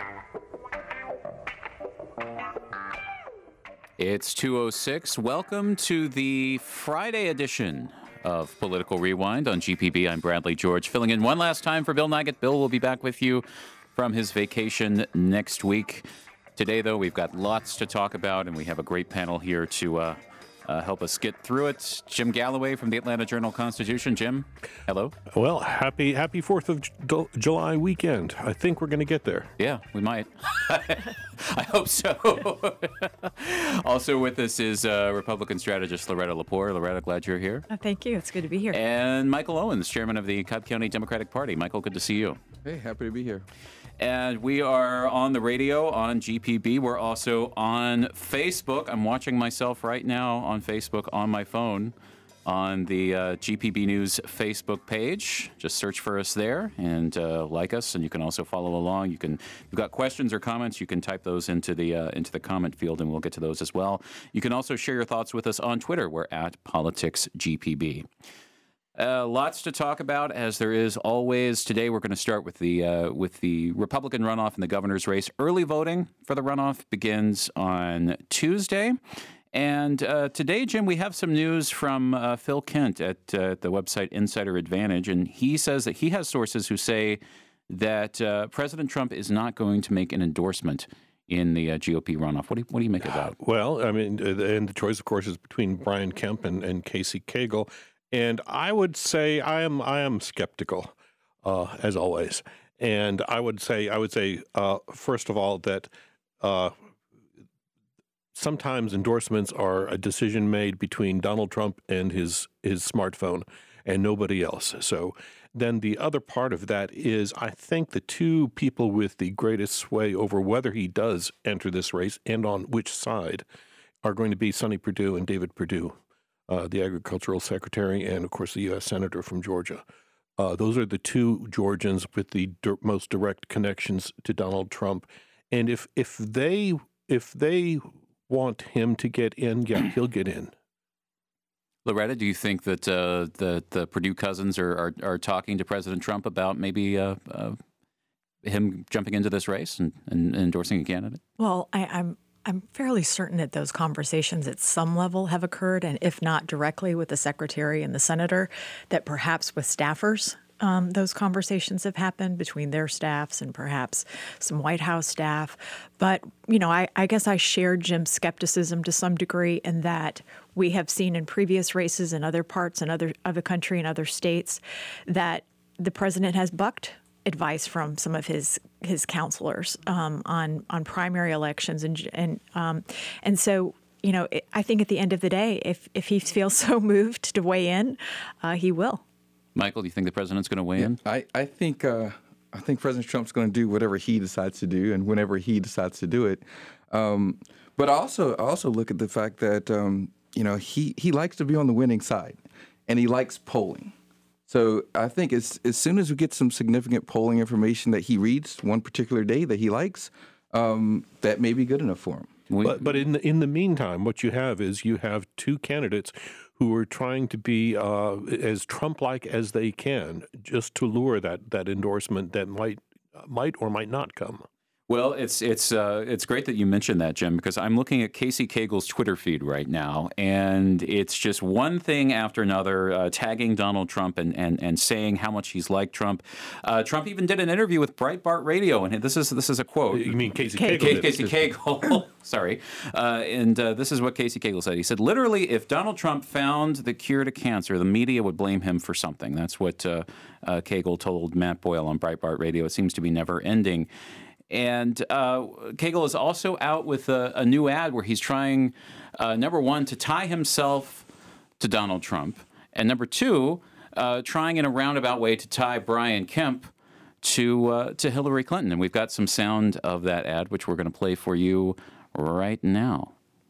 It's 2:06. Welcome to the Friday edition of Political Rewind on GPB. I'm Bradley George, filling in one last time for Bill Nigut. Bill will be back with you from his vacation next week. Today, though, we've got lots to talk about, and we have a great panel here to help us get through it. Jim Galloway from the Atlanta Journal-Constitution. Jim, hello. Well, happy 4th of July weekend. I think we're going to get there. Yeah, we might. I hope so. Also with us is Republican strategist Loretta Lepore. Loretta, glad you're here. Thank you. It's good to be here. And Michael Owens, chairman of the Cobb County Democratic Party. Michael, good to see you. Hey, happy to be here. And we are on the radio on GPB. We're also on Facebook. I'm watching myself right now on Facebook on my phone on the GPB News Facebook page. Just search for us there and like us, and you can also follow along. If you've got questions or comments, you can type those into the comment field, and we'll get to those as well. You can also share your thoughts with us on Twitter. We're at PoliticsGPB. Lots to talk about, as there is always. Today, we're going to start with the Republican runoff in the governor's race. Early voting for the runoff begins on Tuesday. And today, Jim, we have some news from Phil Kent at the website Insider Advantage. And he says that he has sources who say that President Trump is not going to make an endorsement in the GOP runoff. What do you make of that? Well, I mean, and the choice, of course, is between Brian Kemp and Casey Cagle. And I would say I am skeptical, as always. And I would say first of all that sometimes endorsements are a decision made between Donald Trump and his smartphone and nobody else. So then the other part of that is I think the two people with the greatest sway over whether he does enter this race and on which side are going to be Sonny Perdue and David Perdue. The agricultural secretary, and, of course, the U.S. senator from Georgia. Those are the two Georgians with the most direct connections to Donald Trump. And if they want him to get in, yeah, he'll get in. Loretta, do you think that the Perdue cousins are talking to President Trump about maybe him jumping into this race and endorsing a candidate? Well, I'm fairly certain that those conversations at some level have occurred, and if not directly with the secretary and the senator, that perhaps with staffers, those conversations have happened between their staffs and perhaps some White House staff. But, I guess I share Jim's skepticism to some degree in that we have seen in previous races in other parts and of the country and other states that the president has bucked advice from some of his counselors on primary elections, and so I think at the end of the day, if he feels so moved to weigh in, he will. Michael, do you think the president's going to weigh in? I think President Trump's going to do whatever he decides to do and whenever he decides to do it. But I also look at the fact that he likes to be on the winning side, and he likes polling. So I think as soon as we get some significant polling information that he reads one particular day that he likes, that may be good enough for him. But in the meantime, what you have is two candidates who are trying to be as Trump-like as they can, just to lure that endorsement that might or might not come. Well, it's great that you mentioned that, Jim, because I'm looking at Casey Cagle's Twitter feed right now, and it's just one thing after another, tagging Donald Trump and saying how much he's liked Trump. Trump even did an interview with Breitbart Radio, and this is a quote. You mean Casey Cagle? Casey Cagle. Sorry. And this is what Casey Cagle said. He said, literally, if Donald Trump found the cure to cancer, the media would blame him for something. That's what Cagle told Matt Boyle on Breitbart Radio. It seems to be never ending. And Cagle is also out with a new ad where he's trying, number one, to tie himself to Donald Trump, and number two, trying in a roundabout way to tie Brian Kemp to Hillary Clinton. And we've got some sound of that ad, which we're going to play for you right now.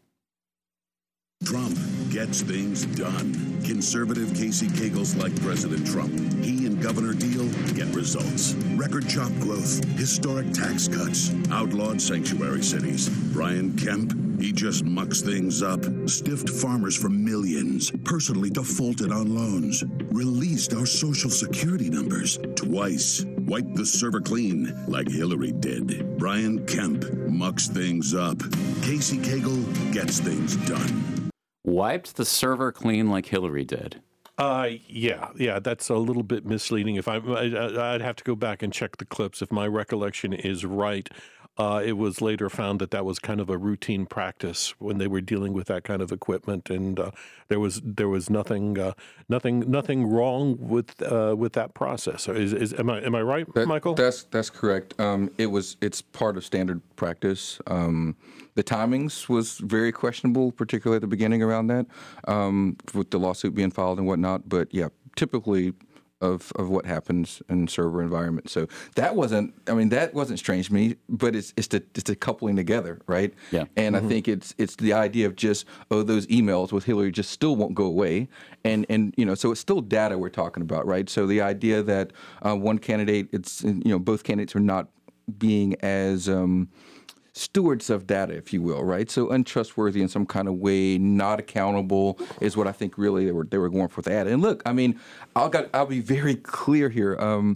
Trump gets things done. Conservative Casey Cagle's like President Trump. He and Governor Deal get results. Record job growth, historic tax cuts, outlawed sanctuary cities. Brian Kemp, he just mucks things up. Stiffed farmers for millions. Personally defaulted on loans. Released our Social Security numbers twice. Wipe the server clean like Hillary did. Brian Kemp mucks things up. Casey Cagle gets things done. Wiped the server clean like Hillary did. Yeah, that's a little bit misleading. I'd have to go back and check the clips. If my recollection is right, it was later found that was kind of a routine practice when they were dealing with that kind of equipment, and there was nothing wrong with that process. Am I right, Michael? That's correct. It's part of standard practice. The timings was very questionable, particularly at the beginning around that, with the lawsuit being filed and whatnot. But yeah, typically of what happens in server environments. So that wasn't strange to me, but it's the coupling together, right? Yeah. And I think it's the idea of just, those emails with Hillary just still won't go away. And so it's still data we're talking about, right? So the idea that one candidate, both candidates are not being as stewards of data, if you will, right? So untrustworthy in some kind of way, not accountable is what I think really they were going for with the ad. And look, I'll be very clear here.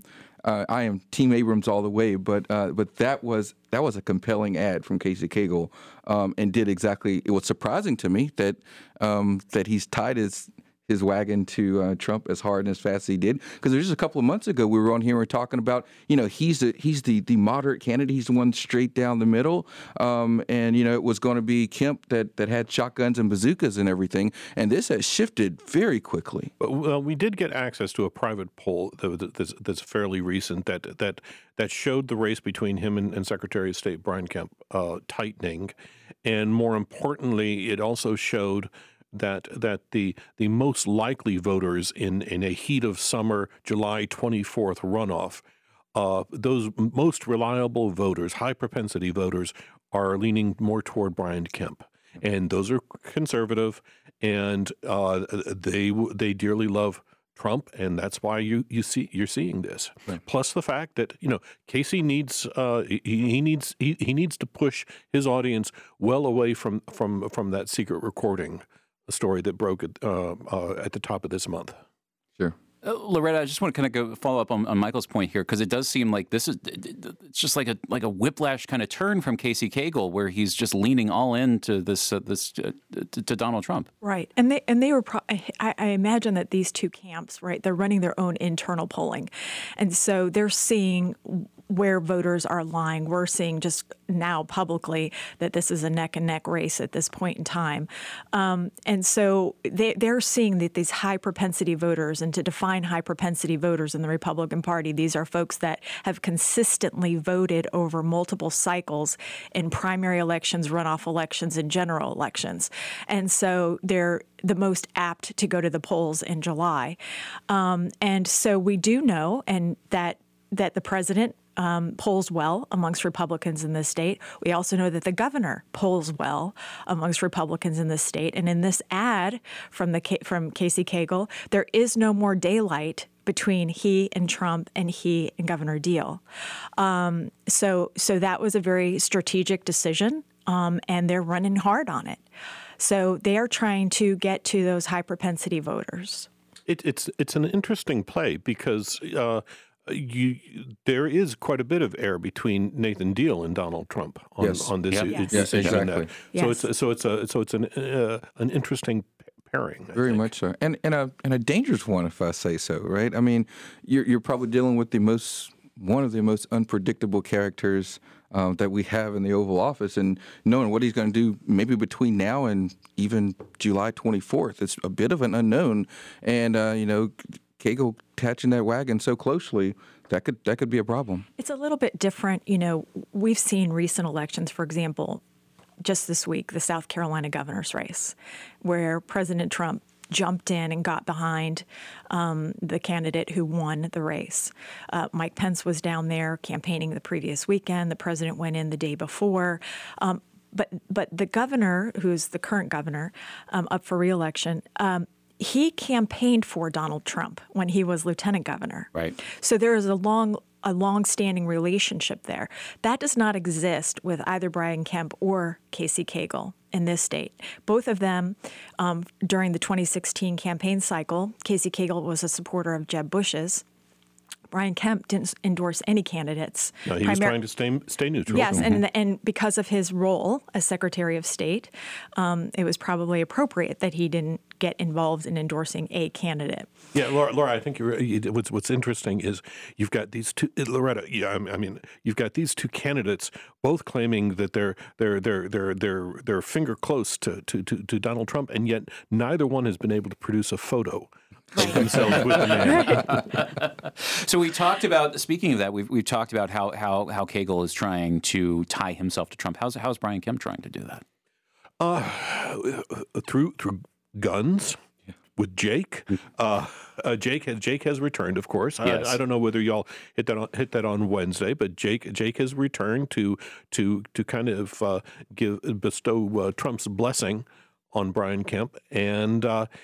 I am Team Abrams all the way, but that was a compelling ad from Casey Cagle, and did exactly. It was surprising to me that he's tied his wagon to Trump as hard and as fast as he did. Because just a couple of months ago, we were on here and we were talking about, he's the moderate candidate. He's the one straight down the middle. And, it was going to be Kemp that had shotguns and bazookas and everything. And this has shifted very quickly. Well, we did get access to a private poll that's fairly recent that showed the race between him and Secretary of State Brian Kemp tightening. And more importantly, it also showed that the most likely voters in a heat of summer, July 24th runoff, those most reliable voters, high propensity voters, are leaning more toward Brian Kemp, and those are conservative, and they dearly love Trump, and that's why you're seeing this. Right. Plus the fact that Casey needs he needs to push his audience well away from that secret recording story that broke at the top of this month. Sure. Loretta, I just want to kind of follow up on Michael's point here, because it does seem like it's just like a whiplash kind of turn from Casey Cagle, where he's just leaning all into this to Donald Trump. Right, and they were. I imagine that these two camps, right, they're running their own internal polling, and so they're seeing where voters are lying. We're seeing just now publicly that this is a neck-and-neck race at this point in time. And so they're seeing that these high-propensity voters, and to define high-propensity voters in the Republican Party, these are folks that have consistently voted over multiple cycles in primary elections, runoff elections, and general elections. And so they're the most apt to go to the polls in July. And so we do know that the president polls well amongst Republicans in this state. We also know that the governor polls well amongst Republicans in this state. And in this ad from Casey Cagle, there is no more daylight between he and Trump and he and Governor Deal. So that was a very strategic decision, and they're running hard on it. So they are trying to get to those high propensity voters. It's an interesting play because there is quite a bit of air between Nathan Deal and Donald Trump on this decision. Exactly. So it's an interesting pairing. Very much so, and a dangerous one, if I say so. Right? I mean, you're probably dealing with one of the most unpredictable characters that we have in the Oval Office, and knowing what he's going to do maybe between now and even July 24th, it's a bit of an unknown. And Cagle attaching that wagon so closely, that could be a problem. It's a little bit different. We've seen recent elections, for example, just this week, the South Carolina governor's race, where President Trump jumped in and got behind the candidate who won the race. Mike Pence was down there campaigning the previous weekend. The president went in the day before. But the governor, who's the current governor up for re-election, he campaigned for Donald Trump when he was lieutenant governor. Right. So there is a long-standing relationship there. That does not exist with either Brian Kemp or Casey Cagle in this state. Both of them, during the 2016 campaign cycle, Casey Cagle was a supporter of Jeb Bush's Brian Kemp didn't endorse any candidates. No, he was trying to stay neutral. Yes, and because of his role as Secretary of State, it was probably appropriate that he didn't get involved in endorsing a candidate. Yeah, Laura, I think what's interesting is you've got these two, Loretta. Yeah, I mean, you've got these two candidates both claiming that they're finger close to Donald Trump, and yet neither one has been able to produce a photo of themselves with the man. So we talked about, speaking of that, we've talked about how Cagle is trying to tie himself to Trump. How's Brian Kemp trying to do that? Through guns. With Jake, Jake has returned, of course. Yes. I don't know whether y'all hit that on Wednesday, but Jake has returned to kind of bestow Trump's blessing on Brian Kemp, and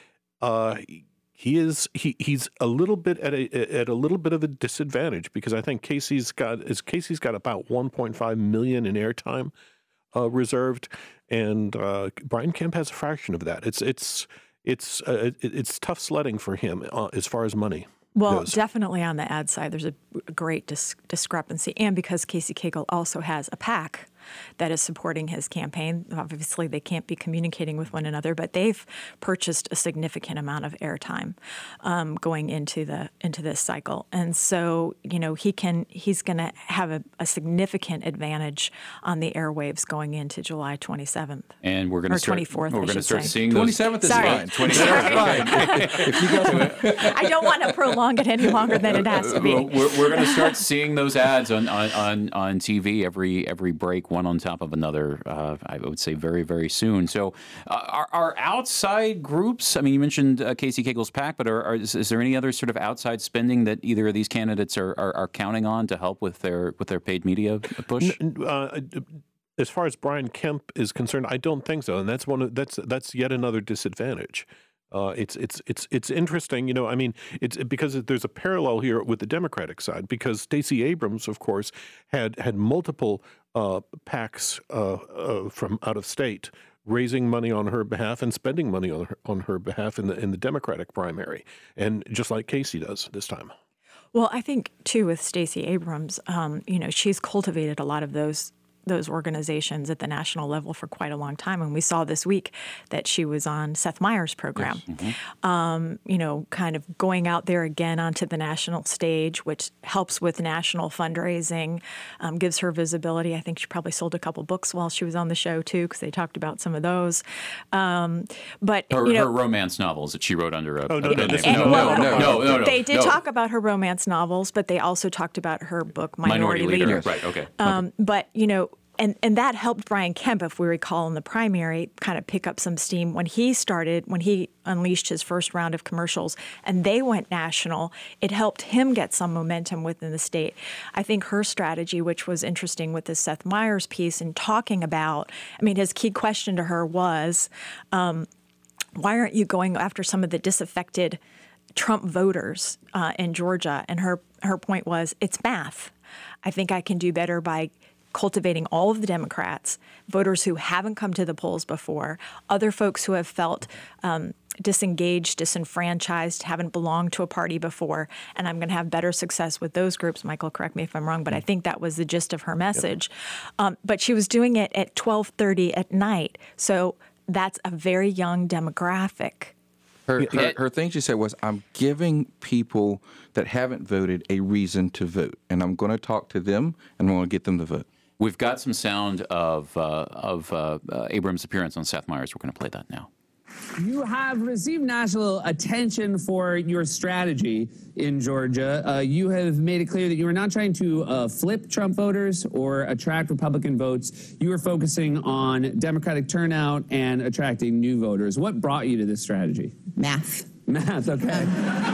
he's a little bit at a little bit of a disadvantage because I think Casey's got about 1.5 million in airtime reserved, and Brian Kemp has a fraction of that. It's tough sledding for him as far as money goes. Definitely on the ad side, there's a great discrepancy. And because Casey Cagle also has a PAC that is supporting his campaign, obviously they can't be communicating with one another, but they've purchased a significant amount of airtime going into this cycle. And so, he's going to have a significant advantage on the airwaves going into July 27th. And we're going to start 24th. We're going to start seeing those. 27th is Sorry. fine. 27th is fine. If you guys I don't want to prolong it any longer than it has to be. We're going to start seeing those ads on TV every break, one on top of another, I would say very, very soon. So are outside groups, I mean, you mentioned Casey Cagle's PAC, but is there any other sort of outside spending that either of these candidates are counting on to help with their paid media push? As far as Brian Kemp is concerned, I don't think so, and that's yet another disadvantage. It's interesting, I mean, it's because there's a parallel here with the Democratic side because Stacey Abrams, of course, had multiple PACs from out of state raising money on her behalf and spending money on her behalf in the Democratic primary, and just like Casey does this time. Well, I think too with Stacey Abrams, she's cultivated a lot of those organizations at the national level for quite a long time. And we saw this week that she was on Seth Meyers' program, yes. Mm-hmm. Kind of going out there again onto the national stage, which helps with national fundraising, gives her visibility. I think she probably sold a couple books while she was on the show, too, because they talked about some of those. But her romance novels that she wrote under a No. They did talk about her romance novels, but they also talked about her book, Minority Leader. Right, okay. But, And that helped Brian Kemp, if we recall, in the primary, kind of pick up some steam when he unleashed his first round of commercials and they went national. It helped him get some momentum within the state. I think her strategy, which was interesting with the Seth Meyers piece and talking about, his key question to her was, why aren't you going after some of the disaffected Trump voters in Georgia? And her point was, it's math. I think I can do better by cultivating all of the Democrats, voters who haven't come to the polls before, other folks who have felt disengaged, disenfranchised, haven't belonged to a party before, and I'm going to have better success with those groups. Michael, correct me if I'm wrong, but I think that was the gist of her message. Yep. But she was doing it at 12:30 at night, so that's a very young demographic. Her thing she said was, I'm giving people that haven't voted a reason to vote, and I'm going to talk to them, and I'm going to get them to vote. We've got some sound of Abrams' appearance on Seth Meyers. We're going to play that now. You have received national attention for your strategy in Georgia. You have made it clear that you are not trying to flip Trump voters or attract Republican votes. You are focusing on Democratic turnout and attracting new voters. What brought you to this strategy? Math, okay.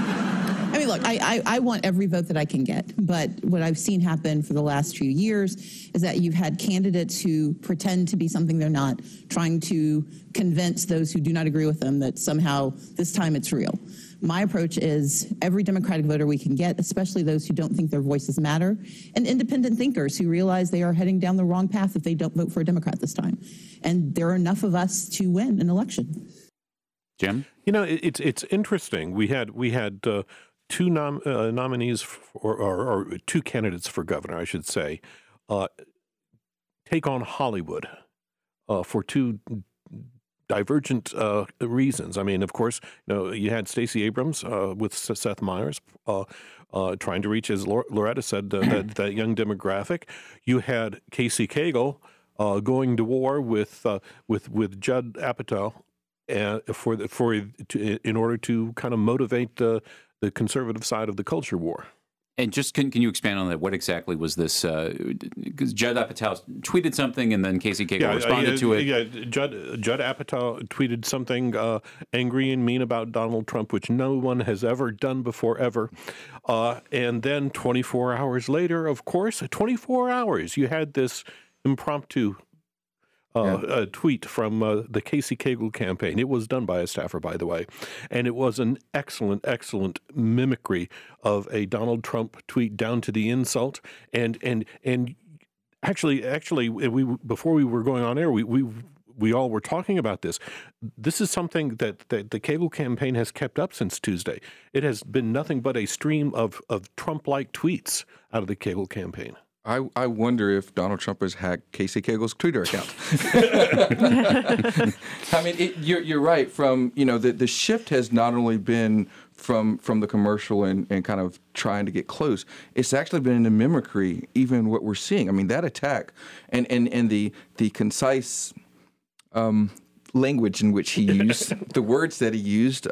Look, I want every vote that I can get, but what I've seen happen for the last few years is that you've had candidates who pretend to be something they're not, trying to convince those who do not agree with them that somehow this time it's real. My approach is every Democratic voter we can get, especially those who don't think their voices matter, and independent thinkers who realize they are heading down the wrong path if they don't vote for a Democrat this time. And there are enough of us to win an election. Jim? It's interesting. We had two nominees or two candidates for governor, I should say, take on Hollywood for two divergent reasons. I mean, of course, you had Stacey Abrams with Seth Meyers trying to reach, as Loretta said, that young demographic. You had Casey Cagle going to war with Judd Apatow in order to kind of motivate the conservative side of the culture war. And just can you expand on that? What exactly was this? Because Judd Apatow tweeted something, and then Casey Cagle responded to it. Yeah, Judd Apatow tweeted something angry and mean about Donald Trump, which no one has ever done before, ever. And then 24 hours later, of course, 24 hours, you had this impromptu a tweet from the Casey Cagle campaign. It was done by a staffer, by the way, and it was an excellent mimicry of a Donald Trump tweet down to the insult. And actually, we before we were going on air, we all were talking about this. This is something that the Cagle campaign has kept up since Tuesday. It has been nothing but a stream of Trump-like tweets out of the Cagle campaign. I wonder if Donald Trump has hacked Casey Cagle's Twitter account. I mean, you're right. From the shift has not only been from the commercial and kind of trying to get close. It's actually been in the mimicry, even what we're seeing. I mean, that attack and the concise language in which he used, the words that he used,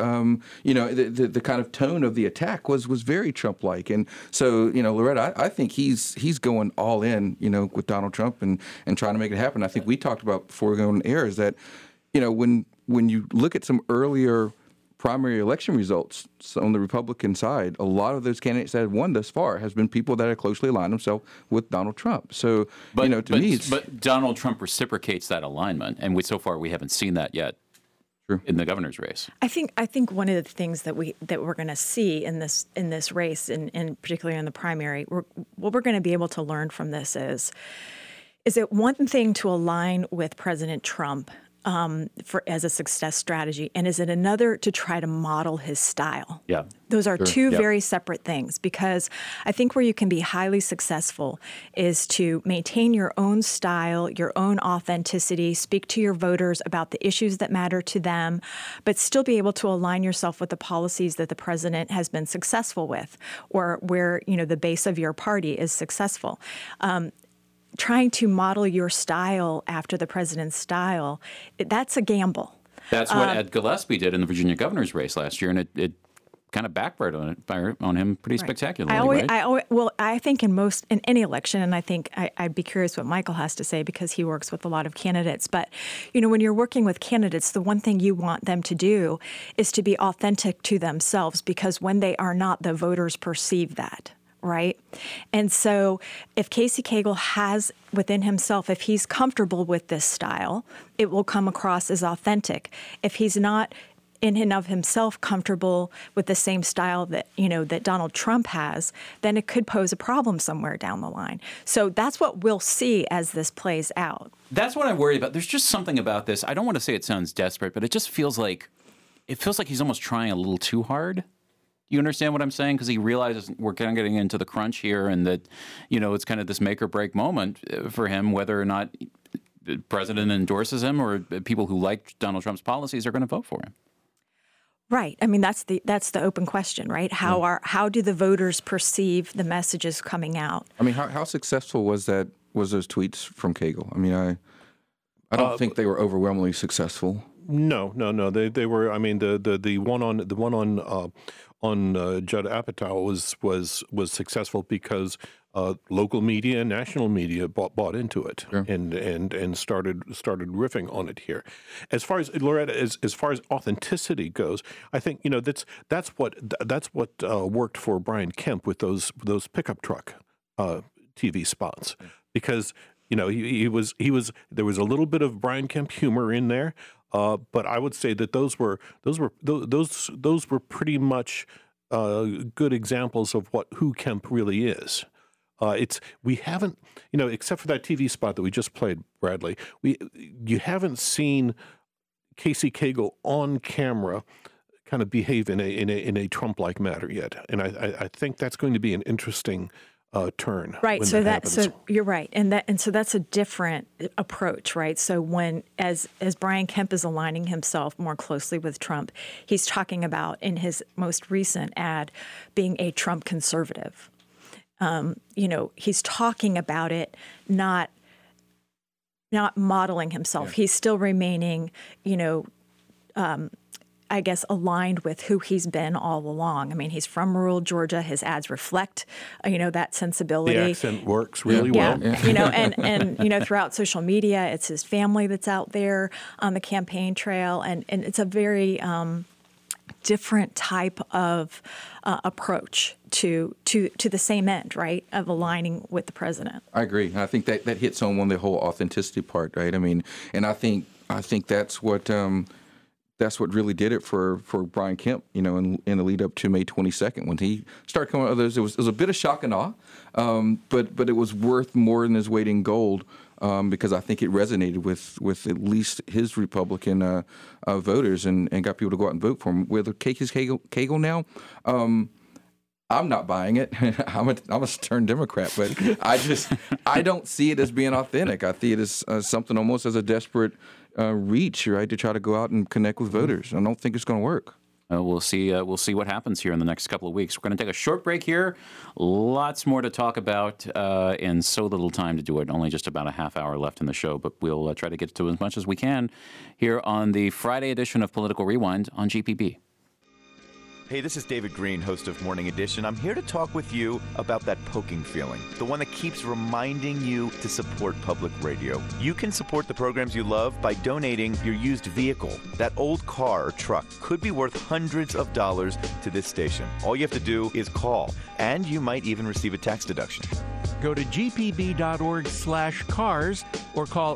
the kind of tone of the attack was very Trump-like. And so, Loretta, I think he's going all in, with Donald Trump and trying to make it happen. I think we talked about before we go on air is that, when you look at some earlier primary election results on the Republican side, a lot of those candidates that have won thus far has been people that have closely aligned themselves with Donald Trump. So, to me, but Donald Trump reciprocates that alignment, and so far we haven't seen that yet. True. In the governor's race. I think one of the things that we're going to see in this race, and particularly in the primary, what we're going to be able to learn from this is it one thing to align with President Trump as a success strategy, and is it another to try to model his style? Yeah. Those are two very separate things, because I think where you can be highly successful is to maintain your own style, your own authenticity, speak to your voters about the issues that matter to them, but still be able to align yourself with the policies that the president has been successful with, or where, the base of your party is successful. Trying to model your style after the president's style, that's a gamble. That's what Ed Gillespie did in the Virginia governor's race last year, and it kind of backfired on him pretty spectacularly. I think in any election, and I think I'd be curious what Michael has to say because he works with a lot of candidates. But when you're working with candidates, the one thing you want them to do is to be authentic to themselves, because when they are not, the voters perceive that. Right? And so if Casey Cagle has within himself, if he's comfortable with this style, it will come across as authentic. If he's not in and of himself comfortable with the same style that, that Donald Trump has, then it could pose a problem somewhere down the line. So that's what we'll see as this plays out. That's what I'm worried about. There's just something about this. I don't want to say it sounds desperate, but it just feels like he's almost trying a little too hard. You understand what I'm saying? Because he realizes we're kind of getting into the crunch here, and that, it's kind of this make or break moment for him, whether or not the president endorses him or people who like Donald Trump's policies are going to vote for him. Right. I mean, that's the open question, right? How do the voters perceive the messages coming out? I mean, how successful was those tweets from Cagle? I mean, I don't think they were overwhelmingly successful. No. They were. I mean, the one on Judd Apatow was successful because local media and national media bought into it. Sure. and started riffing on it here. As far as Loretta, as far as authenticity goes, I think that's what worked for Brian Kemp with those pickup truck TV spots, because he was there was a little bit of Brian Kemp humor in there. But I would say that those were pretty much good examples of who Kemp really is. We haven't, except for that TV spot that we just played, Bradley. You haven't seen Casey Cagle on camera kind of behave in a Trump-like manner yet, and I think that's going to be an interesting turn. Right. When So you're right, and so that's a different approach, right? So when as Brian Kemp is aligning himself more closely with Trump, he's talking about in his most recent ad being a Trump conservative. He's talking about it, not modeling himself. Yeah. He's still remaining, I guess, aligned with who he's been all along. I mean, he's from rural Georgia. His ads reflect, that sensibility. The accent works really well. Yeah. And throughout social media, it's his family that's out there on the campaign trail. And it's a very different type of approach to the same end, right, of aligning with the president. I agree. I think that hits on the whole authenticity part, right? I mean, and I think that's what really did it for Brian Kemp, in the lead up to May 22nd when he started coming out with those. It was a bit of shock and awe, but it was worth more than his weight in gold. Because I think it resonated with at least his Republican voters and got people to go out and vote for him. With Casey Cagle now, I'm not buying it. I'm a stern Democrat, but I don't see it as being authentic. I see it as something almost as a desperate reach, right, to try to go out and connect with voters. I don't think it's going to work. We'll see what happens here in the next couple of weeks. We're going to take a short break here. Lots more to talk about and so little time to do it. Only just about a half hour left in the show, but we'll try to get to as much as we can here on the Friday edition of Political Rewind on GPB. Hey, this is David Green, host of Morning Edition. I'm here to talk with you about that poking feeling, the one that keeps reminding you to support public radio. You can support the programs you love by donating your used vehicle. That old car or truck could be worth hundreds of dollars to this station. All you have to do is call, and you might even receive a tax deduction. Go to gpb.org/cars or call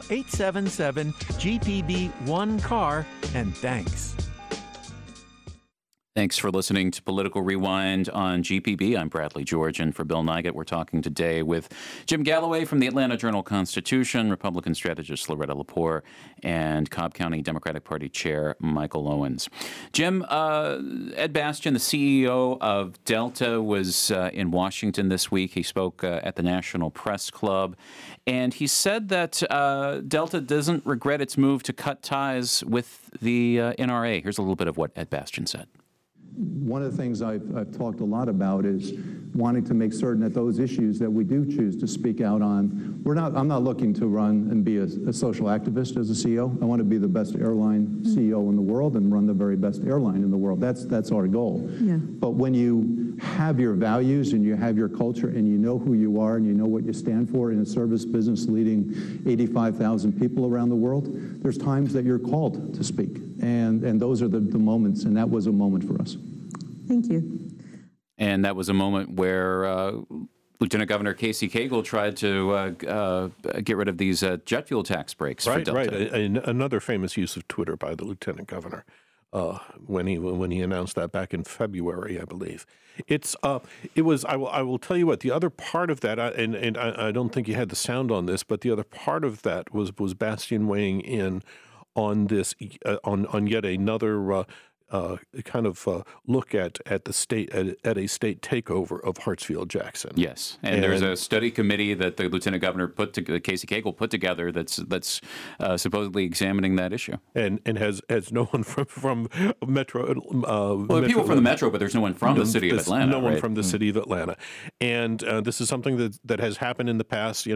877-GPB-1-CAR, and thanks. Thanks for listening to Political Rewind on GPB. I'm Bradley George, and for Bill Nigut, we're talking today with Jim Galloway from the Atlanta Journal-Constitution, Republican strategist Loretta Lepore, and Cobb County Democratic Party Chair Michael Owens. Jim, Ed Bastian, the CEO of Delta, was in Washington this week. He spoke at the National Press Club, and he said that Delta doesn't regret its move to cut ties with the NRA. Here's a little bit of what Ed Bastian said. One of the things I've talked a lot about is wanting to make certain that those issues that we do choose to speak out on, I'm not looking to run and be a social activist as a CEO. I want to be the best airline CEO in the world and run the very best airline in the world. That's our goal. Yeah. But when you have your values and you have your culture and you know who you are and you know what you stand for in a service business leading 85,000 people around the world, there's times that you're called to speak. And those are the moments, and that was a moment for us. Thank you. And that was a moment where Lieutenant Governor Casey Cagle tried to get rid of these jet fuel tax breaks for Delta. Right. Another famous use of Twitter by the Lieutenant Governor when he announced that back in February, I believe. It was. I will tell you what. The other part of that, and I don't think you had the sound on this, but the other part of that was Bastian weighing in on this on yet another kind of look at the state at a state takeover of Hartsfield-Jackson. Yes, and there's a study committee that the Lieutenant Governor Casey Cagle put together that's supposedly examining that issue. And has no one from Metro. People from the Metro, but there's no one from the city of Atlanta. No one right? from the city of Atlanta, and this is something that has happened in the past.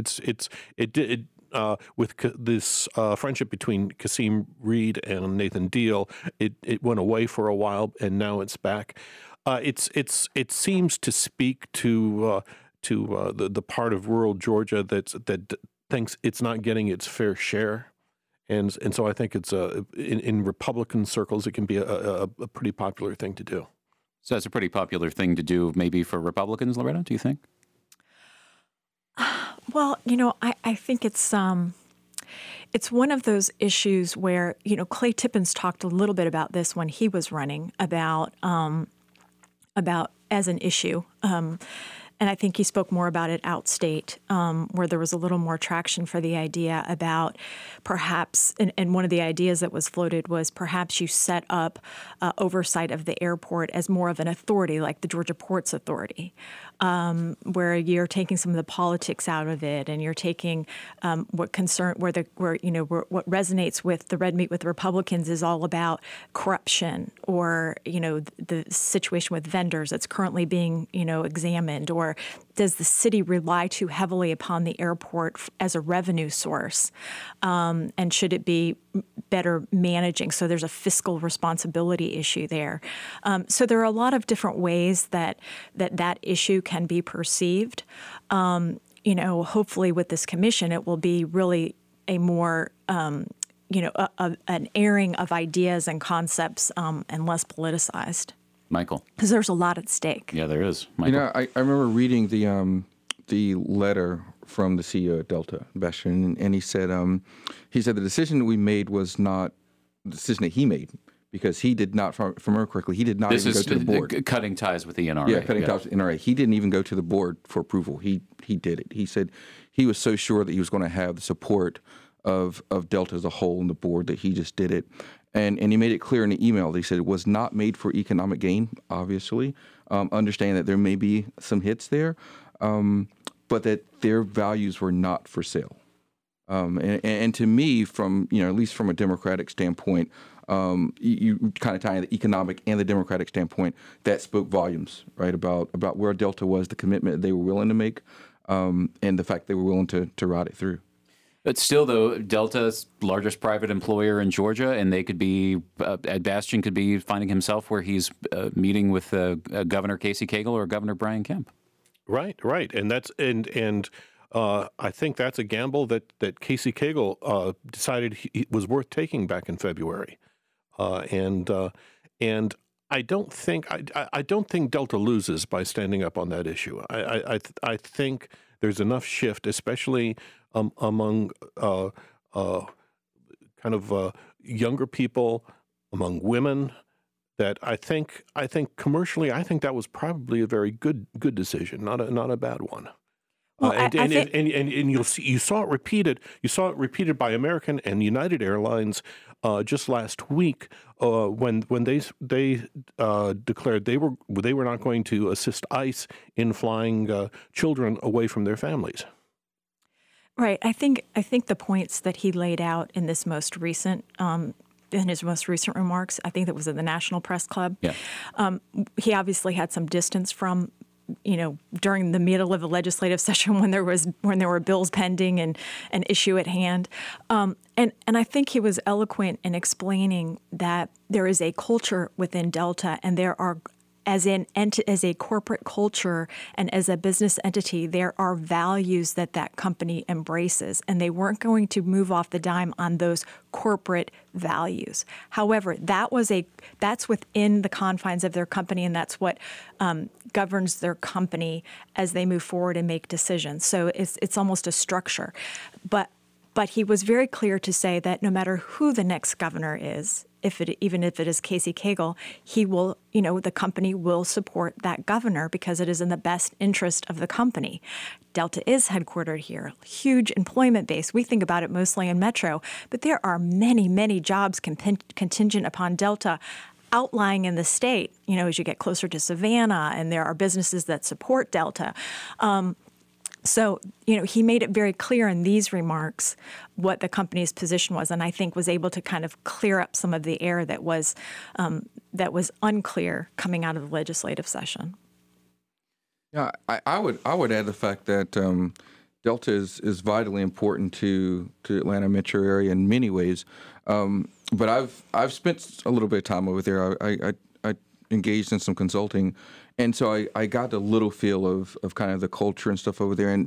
With this friendship between Kasim Reed and Nathan Deal, it went away for a while, and now it's back. It seems to speak to the part of rural Georgia that thinks it's not getting its fair share, and so I think it's in Republican circles it can be a pretty popular thing to do. So that's a pretty popular thing to do, maybe for Republicans, Loretta. Do you think? Well, I think it's one of those issues where, Clay Tippins talked a little bit about this when he was running about as an issue, And I think he spoke more about it outstate, where there was a little more traction for the idea about perhaps, and one of the ideas that was floated was perhaps you set up oversight of the airport as more of an authority, like the Georgia Ports Authority, where you're taking some of the politics out of it, and you're taking what resonates with the red meat with the Republicans is all about corruption, or the situation with vendors that's currently being examined, or does the city rely too heavily upon the airport as a revenue source, and should it be better managing? So there's a fiscal responsibility issue there. So there are a lot of different ways that issue can be perceived. Hopefully with this commission, it will be really a more an airing of ideas and concepts and less politicized. Michael, because there's a lot at stake. Yeah, there is. Michael. I remember reading the letter from the CEO at Delta, Bastian, and he said the decision that we made was not the decision that he made, because he did not, if I remember correctly, he did not even go to the board. Cutting ties with the NRA. Yeah, cutting ties with the NRA. He didn't even go to the board for approval. He did it. He said he was so sure that he was going to have the support of Delta as a whole and the board that he just did it. And he made it clear in the email that he said it was not made for economic gain, obviously, understanding that there may be some hits there, but that their values were not for sale. And to me, from at least from a Democratic standpoint, you kind of tie in the economic and the Democratic standpoint, that spoke volumes, right, about where Delta was, the commitment that they were willing to make, and the fact they were willing to ride it through. But still, though, Delta's largest private employer in Georgia, and they could be, Bastian could be finding himself where he's meeting with Governor Casey Cagle or Governor Brian Kemp. Right. And that's I think that's a gamble that Casey Cagle decided it was worth taking back in February, and I don't think Delta loses by standing up on that issue. I think there's enough shift, especially among younger people, among women, that I think commercially, I think that was probably a very good decision, not a bad one. Well, and you saw it repeated. You saw it repeated by American and United Airlines just last week when they declared they were not going to assist ICE in flying children away from their families. Right. I think the points that he laid out in this most recent in his most recent remarks, I think that was at the National Press Club. Yeah. He obviously had some distance from, during the middle of the legislative session when there were bills pending and an issue at hand. And I think he was eloquent in explaining that there is a culture within Delta, and there are, as a corporate culture and as a business entity, there are values that company embraces, and they weren't going to move off the dime on those corporate values. However, that's within the confines of their company, and that's what governs their company as they move forward and make decisions. So it's almost a structure. But he was very clear to say that no matter who the next governor is, even if it is Casey Cagle, he will, the company will support that governor because it is in the best interest of the company. Delta is headquartered here, huge employment base. We think about it mostly in Metro, but there are many, many jobs contingent upon Delta outlying in the state, as you get closer to Savannah, and there are businesses that support Delta. So, he made it very clear in these remarks what the company's position was, and I think was able to kind of clear up some of the air that was unclear coming out of the legislative session. Yeah, I would add the fact that Delta is vitally important to Atlanta metro area in many ways. But I've spent a little bit of time over there. I engaged in some consulting. And so I got a little feel of kind of the culture and stuff over there. And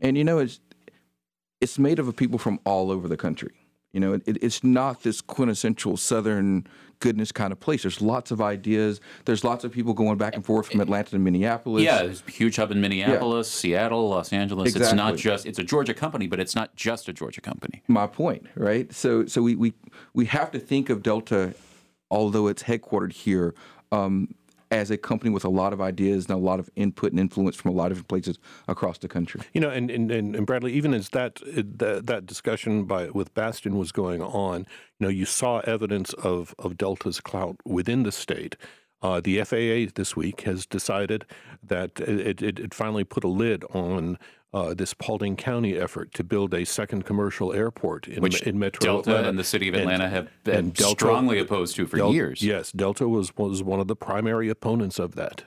it's made up of people from all over the country. It's not this quintessential Southern goodness kind of place. There's lots of ideas. There's lots of people going back and forth from Atlanta to Minneapolis. Yeah, there's a huge hub in Minneapolis, Seattle, Los Angeles. Exactly. It's a Georgia company, but it's not just a Georgia company. My point, right? So we have to think of Delta, although it's headquartered here, as a company with a lot of ideas and a lot of input and influence from a lot of different places across the country. You know, and Bradley, even as that discussion with Bastion was going on, you know, you saw evidence of Delta's clout within the state. The FAA this week has decided that it finally put a lid on this Paulding County effort to build a second commercial airport in Metro Delta Atlanta. and the city of Atlanta have been strongly opposed to for years. Yes, Delta was one of the primary opponents of that.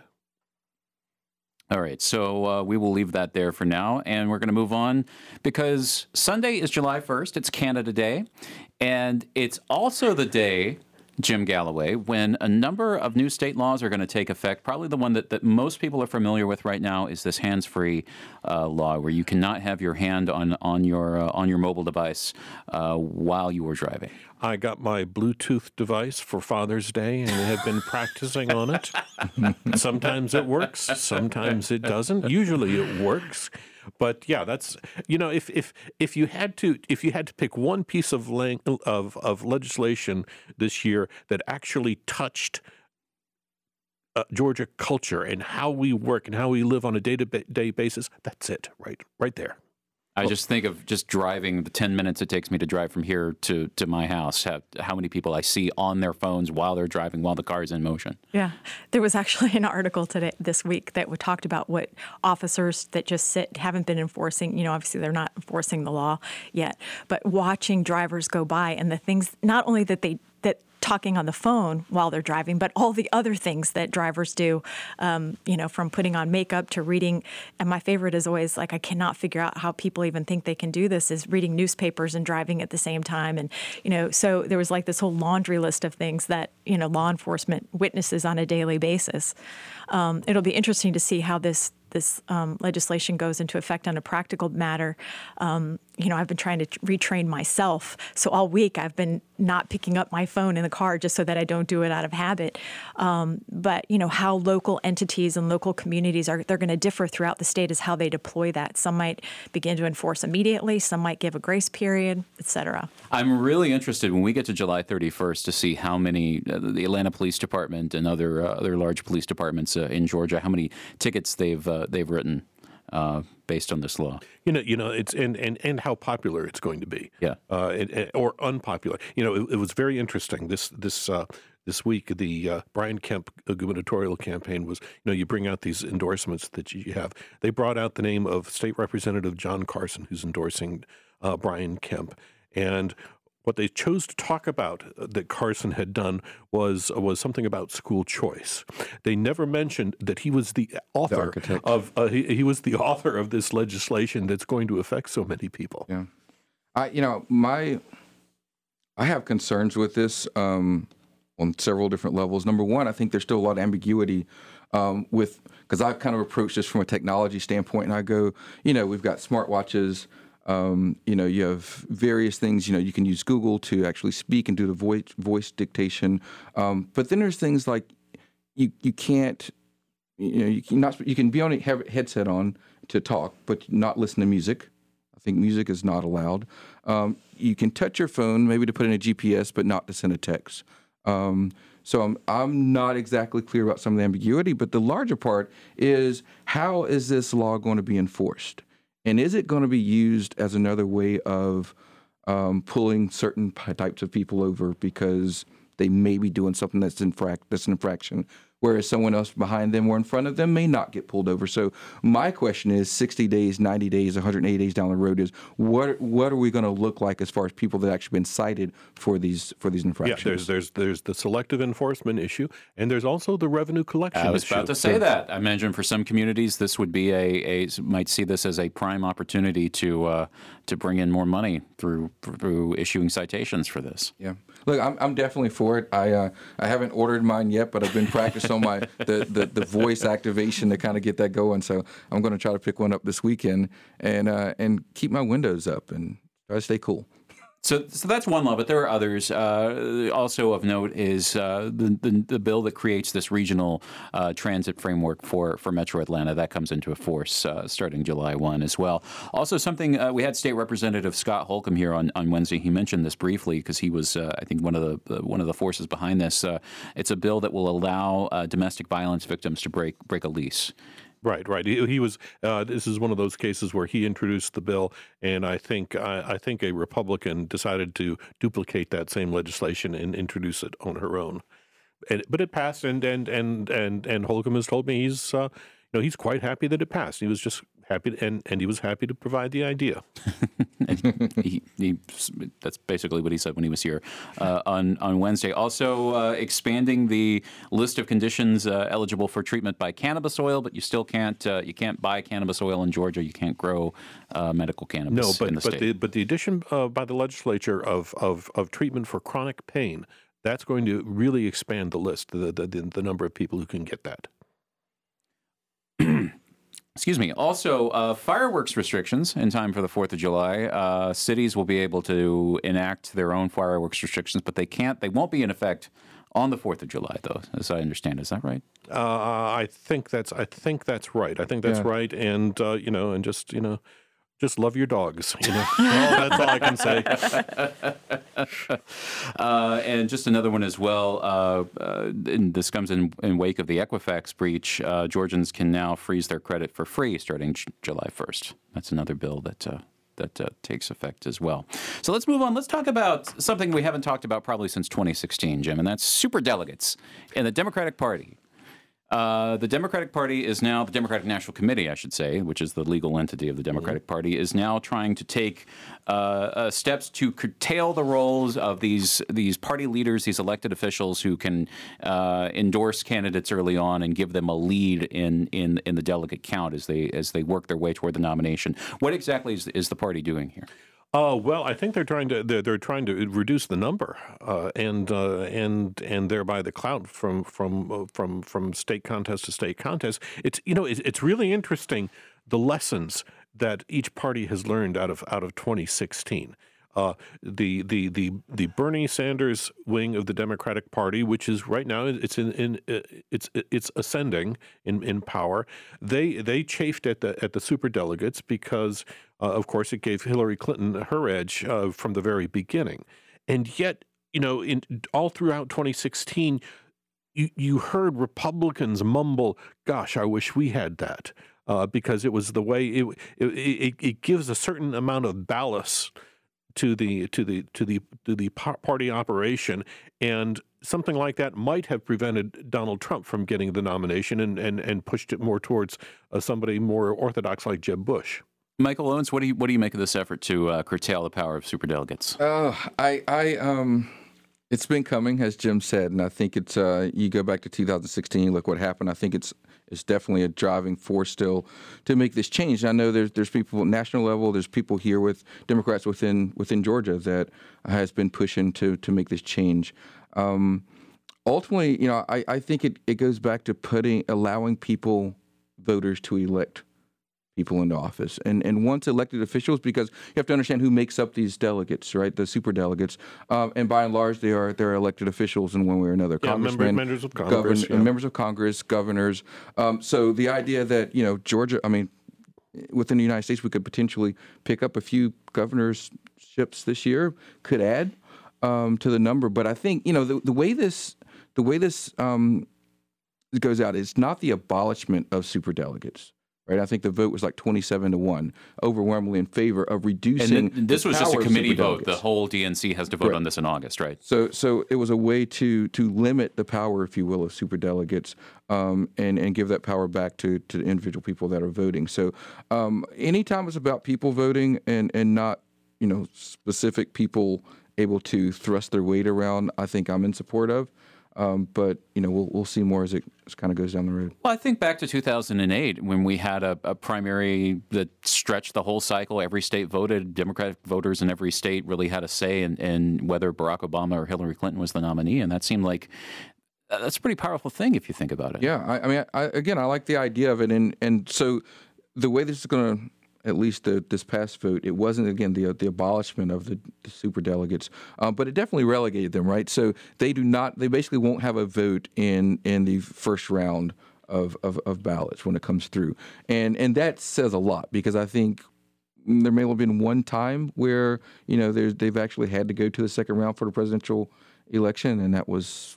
All right, so we will leave that there for now, and we're going to move on because Sunday is July 1st. It's Canada Day, and it's also the day, Jim Galloway, when a number of new state laws are going to take effect. Probably the one that most people are familiar with right now is this hands-free law, where you cannot have your hand on your mobile device while you are driving. I got my Bluetooth device for Father's Day and have been practicing on it. Sometimes it works, sometimes it doesn't. Usually it works. But yeah, that's, you know, if you had to pick one piece of legislation this year that actually touched Georgia culture and how we work and how we live on a day-to-day basis, that's it, right there. I just think of just driving the 10 minutes it takes me to drive from here to my house, how many people I see on their phones while they're driving, while the car is in motion. Yeah. There was actually an article this week that talked about what officers that just haven't been enforcing, you know, obviously they're not enforcing the law yet, but watching drivers go by and the things, not only that talking on the phone while they're driving, but all the other things that drivers do, you know, from putting on makeup to reading. And my favorite is always, like, I cannot figure out how people even think they can do this, is reading newspapers and driving at the same time. And, you know, so there was like this whole laundry list of things that, you know, law enforcement witnesses on a daily basis. It'll be interesting to see how this legislation goes into effect on a practical matter. You know, I've been trying to retrain myself. So all week I've been not picking up my phone in the car just so that I don't do it out of habit. But, you know, how local entities and local communities they're going to differ throughout the state is how they deploy that. Some might begin to enforce immediately. Some might give a grace period, et cetera. I'm really interested when we get to July 31st to see how many, the Atlanta Police Department and other large police departments in Georgia, how many tickets they've written based on this law. You know, it's and how popular it's going to be. Yeah, or unpopular. You know, it was very interesting. This week, the Brian Kemp gubernatorial campaign was, you know, you bring out these endorsements that you have. They brought out the name of State Representative John Carson, who's endorsing Brian Kemp, and what they chose to talk about that Carson had done was something about school choice. They never mentioned that he was the author he was the author of this legislation that's going to affect so many people. Yeah, I have concerns with this on several different levels. Number one, I think there's still a lot of ambiguity because I've kind of approached this from a technology standpoint, and I go, you know, we've got smartwatches. You know, you have various things, you know, you can use Google to actually speak and do the voice dictation. But then there's things like you can't, you know, you can be have a headset on to talk, but not listen to music. I think music is not allowed. You can touch your phone maybe to put in a GPS, but not to send a text. So I'm not exactly clear about some of the ambiguity, but the larger part is, how is this law going to be enforced? And is it going to be used as another way of pulling certain types of people over because they may be doing something that's an infraction, whereas someone else behind them or in front of them may not get pulled over? So my question is, 60 days, 90 days, 180 days down the road, is what are we going to look like as far as people that actually been cited for these infractions? Yeah, there's the selective enforcement issue, and there's also the revenue collection issue. I was about to say that. I imagine for some communities, this would be might see this as a prime opportunity to bring in more money through issuing citations for this. Yeah. Look, I'm definitely for it. I haven't ordered mine yet, but I've been practicing on the voice activation to kind of get that going. So I'm going to try to pick one up this weekend and keep my windows up and try to stay cool. So that's one law, but there are others. Also of note is the bill that creates this regional transit framework for Metro Atlanta. That comes into force starting July 1 as well. Also something, we had State Representative Scott Holcomb here on Wednesday. He mentioned this briefly because he was, I think, one of the forces behind this. It's a bill that will allow domestic violence victims to break a lease. Right. He was. This is one of those cases where he introduced the bill, and I think a Republican decided to duplicate that same legislation and introduce it on her own. But it passed, and Holcomb has told me he's quite happy that it passed. He was just happy, and he was happy to provide the idea. That's basically what he said when he was here on Wednesday. Also, expanding the list of conditions eligible for treatment by cannabis oil, but you still can't buy cannabis oil in Georgia. You can't grow medical cannabis in the state. But the addition by the legislature of treatment for chronic pain, that's going to really expand the list, the number of people who can get that. Excuse me. Also, fireworks restrictions in time for the 4th of July. Cities will be able to enact their own fireworks restrictions, but they won't be in effect on the 4th of July, though, as I understand. Is that right? I think that's right. I think that's right. And, just love your dogs. That's all I can say. And just another one as well. And this comes in wake of the Equifax breach. Georgians can now freeze their credit for free starting July 1st. That's another bill that takes effect as well. So let's move on. Let's talk about something we haven't talked about probably since 2016, Jim, and that's superdelegates in the Democratic Party. The Democratic Party is now, the Democratic National Committee, I should say, which is the legal entity of the Democratic Party, is now trying to take steps to curtail the roles of these party leaders, these elected officials who can endorse candidates early on and give them a lead in the delegate count as they work their way toward the nomination. What exactly is the party doing here? Well, I think they're trying to reduce the number and thereby the clout from state contest to state contest. It's really interesting the lessons that each party has learned out of 2016. The Bernie Sanders wing of the Democratic Party, which is right now it's ascending in power. They chafed at the superdelegates because of course it gave Hillary Clinton her edge from the very beginning, and yet all throughout 2016 you heard Republicans mumble, "Gosh, I wish we had that," because it was the way it gives a certain amount of ballast to the party operation, and something like that might have prevented Donald Trump from getting the nomination and pushed it more towards somebody more orthodox like Jeb Bush. Michael Owens, what do you make of this effort to curtail the power of superdelegates? It's been coming, as Jim said, and I think it's you go back to 2016, look what happened. I think it's definitely a driving force still to make this change. And I know there's people at national level, there's people here with Democrats within Georgia that has been pushing to make this change. Ultimately, I think it goes back to allowing voters to elect people into office. And once elected officials, because you have to understand who makes up these delegates, right? The superdelegates. And by and large, they're elected officials in one way or another. Congressmen, members of Congress, members of Congress, governors. So the idea that, Georgia, within the United States, we could potentially pick up a few governorships this year, could add to the number. But I think, the way this goes out, it's not the abolishment of superdelegates. Right, I think the vote was like 27-1, overwhelmingly in favor of reducing. And this was just a committee vote. The whole DNC has to vote on this in August, right? So it was a way to limit the power, if you will, of superdelegates, and give that power back to the individual people that are voting. So anytime it's about people voting and not specific people able to thrust their weight around, I think I'm in support of. But we'll see more as it kind of goes down the road. Well, I think back to 2008 when we had a primary that stretched the whole cycle. Every state voted. Democratic voters in every state really had a say in whether Barack Obama or Hillary Clinton was the nominee, and that seemed like that's a pretty powerful thing if you think about it. Yeah, I like the idea of it, and so the way this is going to at least this past vote, it wasn't, again, the abolishment of the superdelegates, but it definitely relegated them, right? So they basically won't have a vote in the first round of ballots when it comes through. And that says a lot, because I think there may have been one time where, they've actually had to go to the second round for the presidential election, and that was,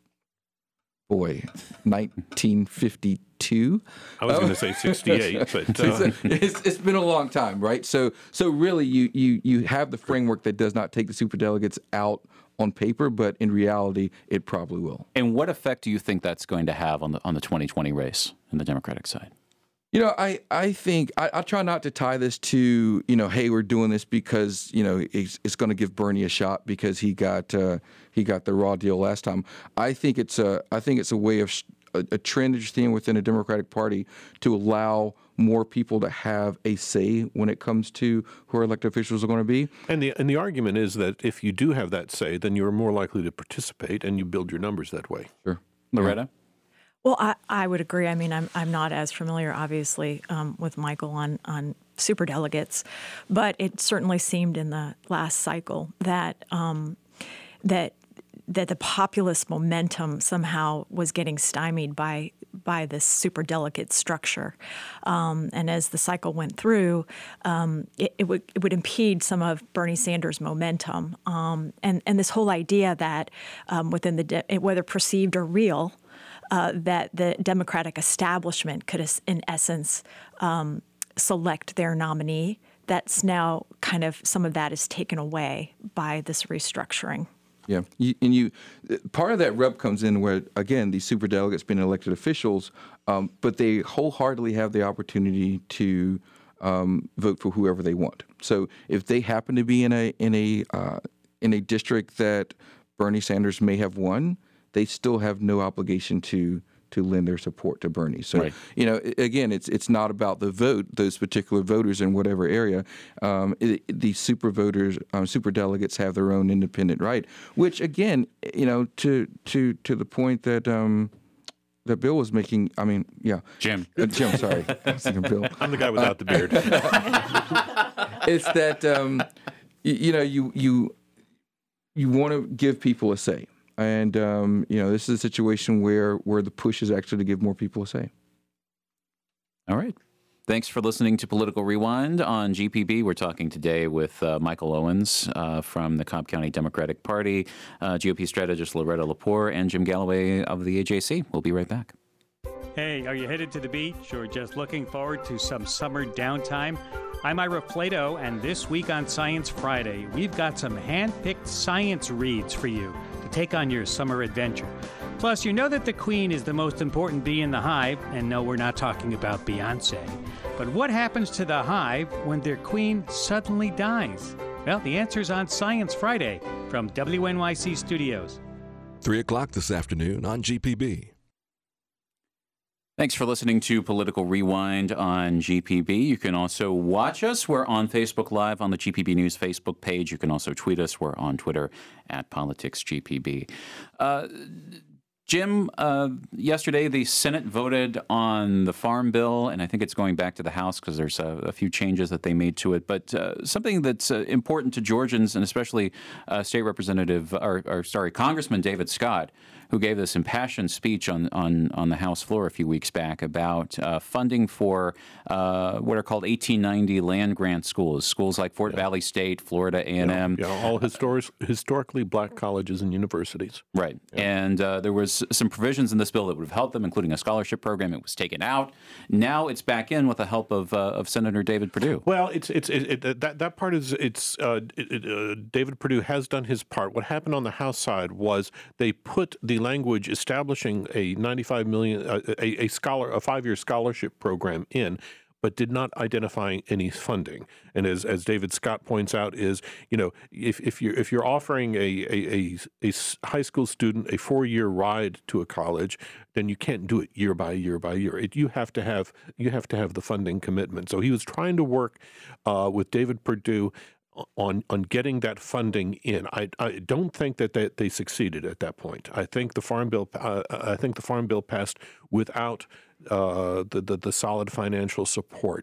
1952. I was going to say 68, but it's been a long time, right? So really, you have the framework that does not take the superdelegates out on paper, but in reality, it probably will. And what effect do you think that's going to have on the 2020 race in the Democratic side? I think I try not to tie this to, hey, we're doing this because, it's going to give Bernie a shot because he got the raw deal last time. I think it's a way of a trend interesting within the Democratic Party to allow more people to have a say when it comes to who our elected officials are going to be. And the argument is that if you do have that say, then you're more likely to participate and you build your numbers that way. Sure. Loretta? Yeah. Well, I would agree. I mean, I'm not as familiar, obviously, with Michael on superdelegates, but it certainly seemed in the last cycle that that the populist momentum somehow was getting stymied by this superdelegate structure, and as the cycle went through, it would impede some of Bernie Sanders' momentum, and this whole idea that within whether perceived or real. That the Democratic establishment could, in essence, select their nominee. That's now kind of some of that is taken away by this restructuring. Yeah, part of that rub comes in where, again, these superdelegates being elected officials, but they wholeheartedly have the opportunity to vote for whoever they want. So if they happen to be in a district that Bernie Sanders may have won, they still have no obligation to lend their support to Bernie. So, right. Again, it's not about the vote, those particular voters in whatever area. The superdelegates have their own independent right, which, again, to the point that that Bill was making. I mean, yeah, Jim, sorry, I was thinking Bill. I'm the guy without the beard. It's that you want to give people a say. And, this is a situation where the push is actually to give more people a say. All right. Thanks for listening to Political Rewind on GPB. We're talking today with Michael Owens from the Cobb County Democratic Party, GOP strategist Loretta Lepore, and Jim Galloway of the AJC. We'll be right back. Hey, are you headed to the beach or just looking forward to some summer downtime? I'm Ira Plato, and this week on Science Friday, we've got some hand-picked science reads for you to take on your summer adventure. Plus, you know that the Queen is the most important bee in the hive, and no, we're not talking about Beyonce. But what happens to the hive when their queen suddenly dies? Well, the answer's on Science Friday from WNYC Studios. 3 o'clock this afternoon on GPB. Thanks for listening to Political Rewind on GPB. You can also watch us. We're on Facebook Live on the GPB News Facebook page. You can also tweet us. We're on Twitter at PoliticsGPB. Jim, yesterday the Senate voted on the Farm Bill, and I think it's going back to the House because there's a few changes that they made to it. But something that's important to Georgians, and especially Congressman David Scott, who gave this impassioned speech on the House floor a few weeks back about funding for what are called 1890 land grant schools like Fort Valley State, Florida A&M. All historically black colleges and universities. Right. Yeah. And there was some provisions in this bill that would have helped them, including a scholarship program. It was taken out. Now it's back in with the help of Senator David Perdue. Well, that part is David Perdue has done his part. What happened on the House side was they put the language establishing a $95 million a 5-year scholarship program in, but did not identify any funding. And as David Scott points out, is if you're offering a high school student a 4-year ride to a college, then you can't do it year by year by year. You have to have the funding commitment. So he was trying to work with David Perdue on getting that funding in. I don't think that they succeeded at that point. I think the Farm Bill passed without the solid financial support.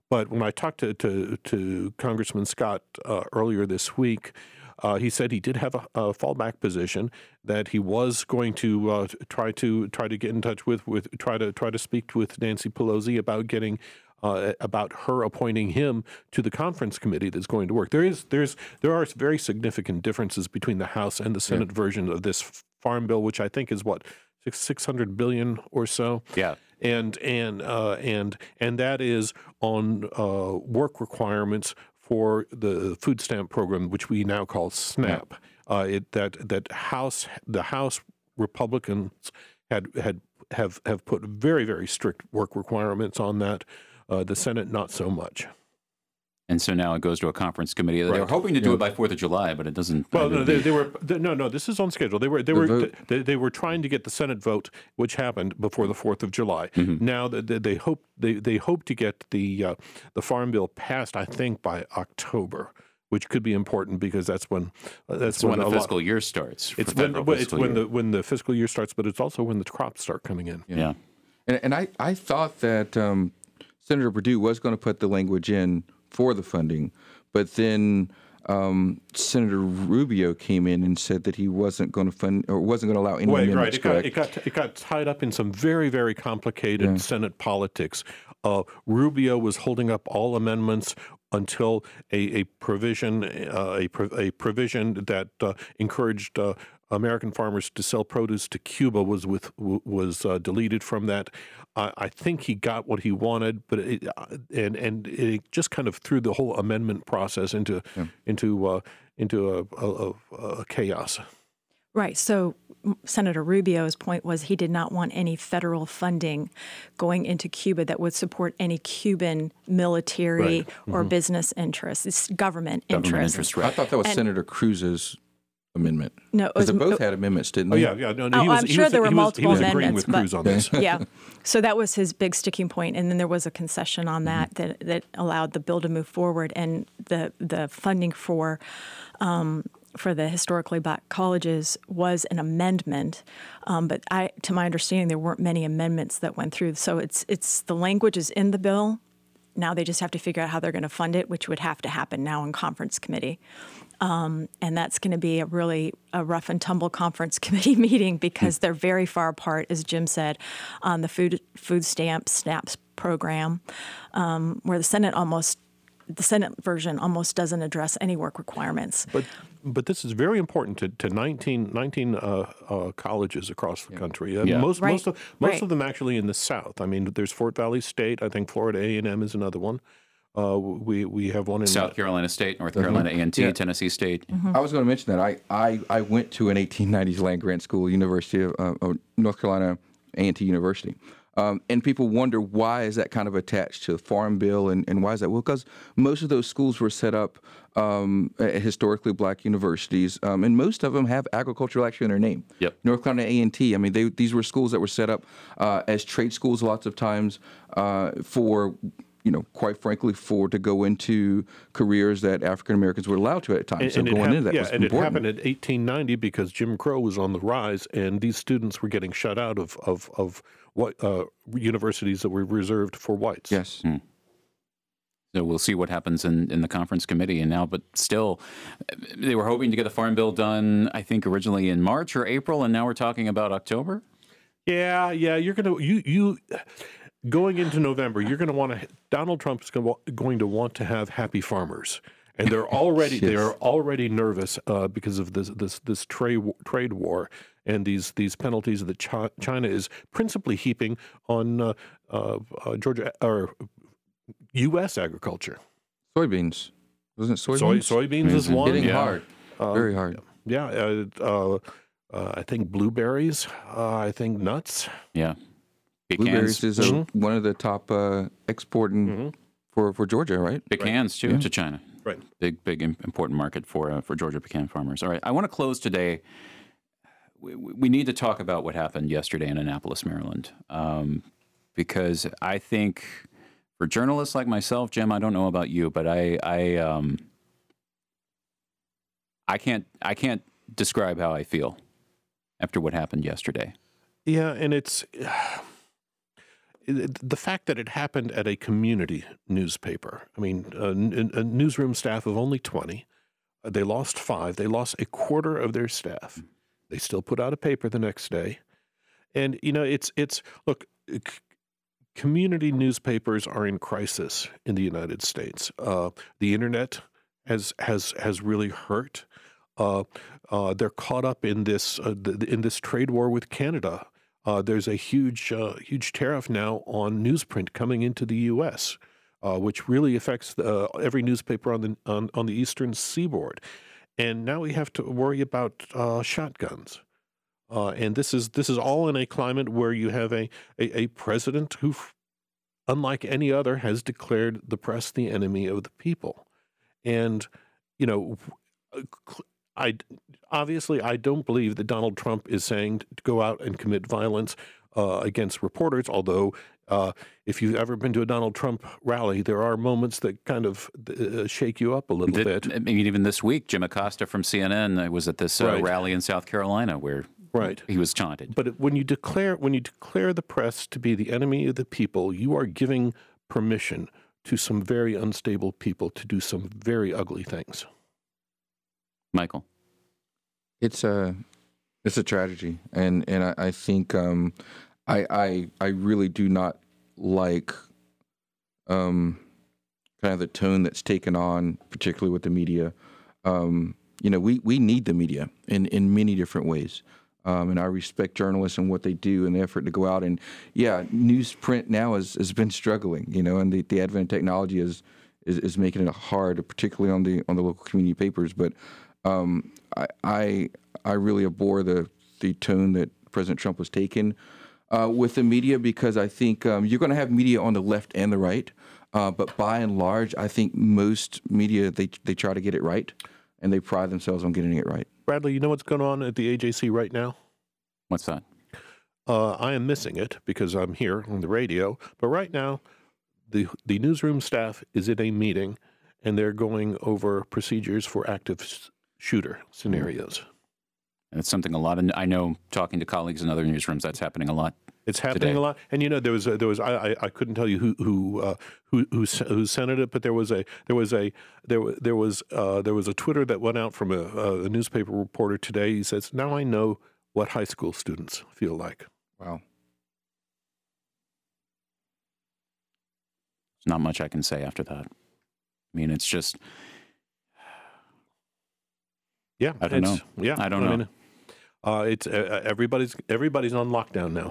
But when I talked to Congressman Scott earlier this week, he said he did have a fallback position, that he was going to try to get in touch with try to speak with Nancy Pelosi about getting about her appointing him to the conference committee that's going to work. There are very significant differences between the House and the Senate version of this farm bill, which I think is what, $600 billion or so. Yeah. And that is on work requirements for the food stamp program, which we now call SNAP. The House Republicans have put very, very strict work requirements on that. The Senate, not so much. And so now it goes to a conference committee. They were hoping to do it by 4th of July, but it doesn't. Well, no, this is on schedule. They were trying to get the Senate vote, which happened before the 4th of July. Mm-hmm. Now they hope to get the farm bill passed, I think, by October, which could be important because that's when the fiscal year starts. It's when the fiscal year starts, but it's also when the crops start coming in. Yeah. And I thought that Senator Perdue was going to put the language in for the funding, but then Senator Rubio came in and said that he wasn't going to fund or wasn't going to allow any amendments. It got tied up in some very, very complicated Senate politics. Rubio was holding up all amendments until a provision that encouraged American farmers to sell produce to Cuba was deleted from that. I think he got what he wanted, but it just kind of threw the whole amendment process into a chaos. Right. So Senator Rubio's point was he did not want any federal funding going into Cuba that would support any Cuban military or business interests. It's government interests. I thought that was Senator Cruz's amendment. No, because they both had amendments, didn't they? I'm sure there were multiple amendments. With Cruz on this. Yeah, so that was his big sticking point, and then there was a concession on that allowed the bill to move forward, and the funding for the historically black colleges was an amendment, but to my understanding, there weren't many amendments that went through. So it's the language is in the bill. Now they just have to figure out how they're going to fund it, which would have to happen now in conference committee. And that's going to be a rough and tumble conference committee meeting because they're very far apart, as Jim said, on the food stamp SNAPs program, where the Senate version almost doesn't address any work requirements. But this is very important to 19 colleges across the country. Most of them actually in the South. I mean, there's Fort Valley State. I think Florida A&M is another one. We have one in South Carolina State, North Carolina A&T, Tennessee State. I was going to mention that. I went to an 1890s land grant school, University of North Carolina A&T University. And people wonder, why is that kind of attached to the Farm Bill, and why is that? Well, because most of those schools were set up at historically black universities, and most of them have agriculture actually in their name. Yep. North Carolina A&T, I mean, these were schools that were set up as trade schools lots of times for, quite frankly, to go into careers that African Americans were allowed to at times. So going into that was important. It happened in 1890 because Jim Crow was on the rise, and these students were getting shut out of what universities that were reserved for whites. Yes. So we'll see what happens in the conference committee. But still, they were hoping to get the Farm Bill done, I think, originally in March or April, and now we're talking about October? Yeah. You're going into November, you're going to want to. Donald Trump is going to want to have happy farmers, and they're already nervous because of this trade war and these penalties that China is principally heaping on Georgia or U.S. agriculture. Soybeans, wasn't it soybeans? Soybeans is one. Hitting hard, very hard. Yeah, I think blueberries. I think nuts. Yeah. Blueberries is one of the top exporting for Georgia, right? Pecans too, to China. Right. Big important market for Georgia pecan farmers. All right, I want to close today. We need to talk about what happened yesterday in Annapolis, Maryland, because I think for journalists like myself, Jim, I don't know about you, but I can't describe how I feel after what happened yesterday. Yeah, and it's the fact that it happened at a community newspaper, I mean, a newsroom staff of only 20, they lost 5. They lost a quarter of their staff. They still put out a paper the next day. And, look, community newspapers are in crisis in the United States. The internet has really hurt. They're caught up in this trade war with Canada. There's a huge tariff now on newsprint coming into the U.S., which really affects every newspaper on the eastern seaboard. And now we have to worry about shotguns. And this is all in a climate where you have a president who, unlike any other, has declared the press the enemy of the people. And, I don't believe that Donald Trump is saying to go out and commit violence against reporters, although if you've ever been to a Donald Trump rally, there are moments that kind of shake you up a little bit. I mean, even this week, Jim Acosta from CNN was at this rally in South Carolina where he was taunted. But when you declare the press to be the enemy of the people, you are giving permission to some very unstable people to do some very ugly things. Michael, it's a tragedy, and I think I really do not like kind of the tone that's taken on, particularly with the media. We need the media in many different ways. And I respect journalists and what they do and the effort to go out. And newsprint now has been struggling, and the advent of technology is making it hard, particularly on the local community papers. But I really abhor the tone that President Trump was taking with the media, because I think you're going to have media on the left and the right. But by and large, I think most media, they try to get it right, and they pride themselves on getting it right. Bradley, you know what's going on at the AJC right now? What's that? I am missing it because I'm here on the radio. But right now, the newsroom staff is in a meeting, and they're going over procedures for active shooter scenarios. That's something I know, talking to colleagues in other newsrooms, that's happening a lot. It's happening today. a lot, and there was I couldn't tell you who sent it, but there was a Twitter that went out from a newspaper reporter today. He says, "Now I know what high school students feel like." Wow. There's not much I can say after that. I mean, it's just, I don't know. Yeah, I don't know. It's everybody's on lockdown now.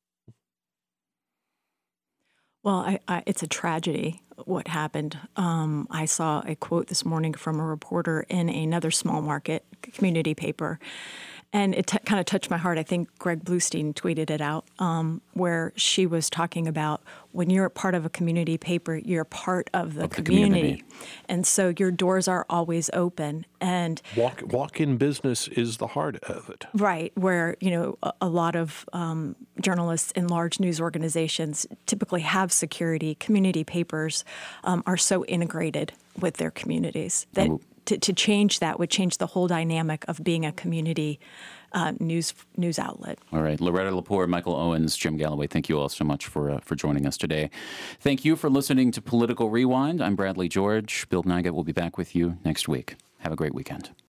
Well, it's a tragedy what happened. I saw a quote this morning from a reporter in another small market community paper, and it kind of touched my heart. I think Greg Bluestein tweeted it out, where she was talking about when you're a part of a community paper, you're part of the community. And so your doors are always open. And walk-in business is the heart of it. Right, where, a lot of journalists in large news organizations typically have security. Community papers are so integrated with their communities that to change that would change the whole dynamic of being a community news outlet. All right. Loretta Lepore, Michael Owens, Jim Galloway, thank you all so much for joining us today. Thank you for listening to Political Rewind. I'm Bradley George. Bill Nigut will be back with you next week. Have a great weekend.